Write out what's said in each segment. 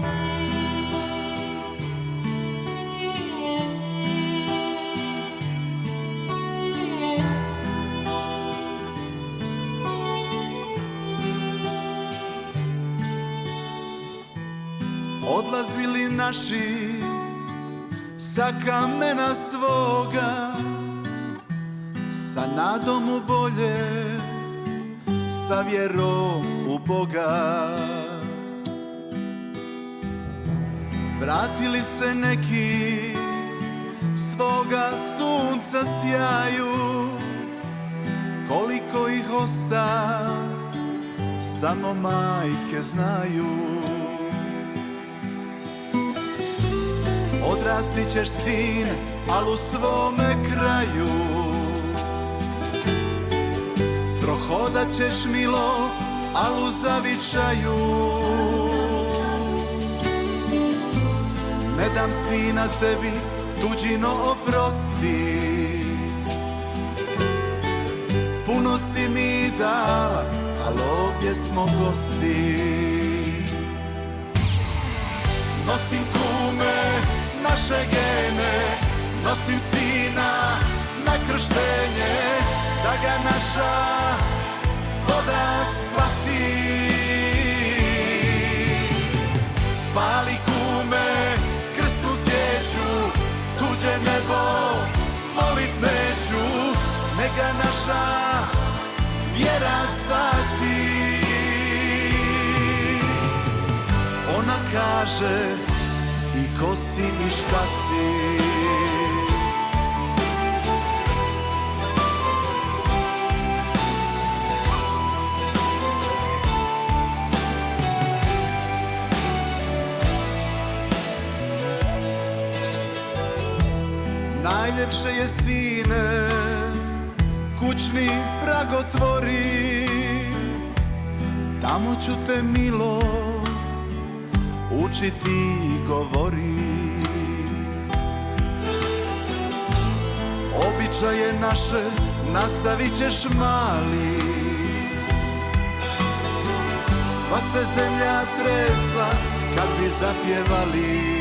Odlazili naši sa kamena svoga, sa nadom u bolje, sa vjerom u Boga. Vratili se neki, svoga sunca sjaju, koliko ih osta, samo majke znaju. Odrastit ćeš sin, al u svome kraju, prohodat ćeš milo, al u zavičaju. Ne dam sina tebi, tuđino oprosti, puno si mi dala, al ovdje smo gosti. Nosim kume, naše gene, nosim sina na krštenje, da ga naša voda spasi. Pali kume, krsnu svijeću, tuđe nebo molit neću, neka naša vjera spasi. Ona kaže i ko si i šta si. Najljepše je sine, kućni prag otvori, tamo ću te milo učiti govori. Običaje naše nastavit ćeš mali, sva se zemlja tresla kad bi zapjevali.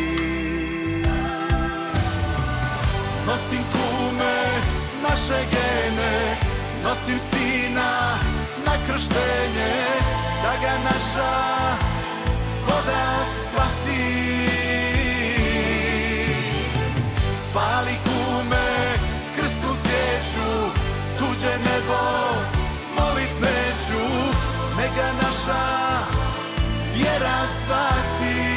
Nosim kume, naše gene, nosim sina na krštenje, da ga naša voda spasi. Pali kume, krsnu svijeću, tuđe nebo molit neću, neka naša vjera spasi.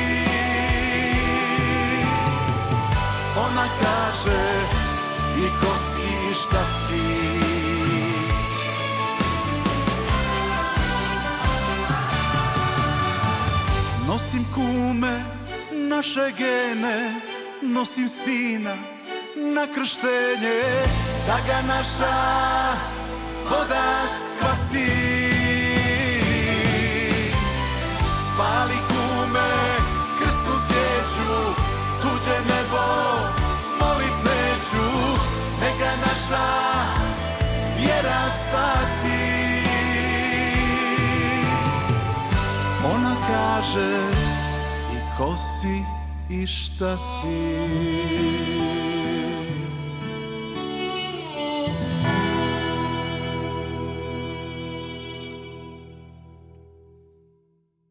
Ona kaže i ko si i šta si. Nosim kume, naše gene, nosim sina na krštenje, da ga naša voda spasi. Pali kume, krsnu svijeću, tuđe nebo molit neću, neka naša vjera spasi. Ona kaže i ko si i šta si.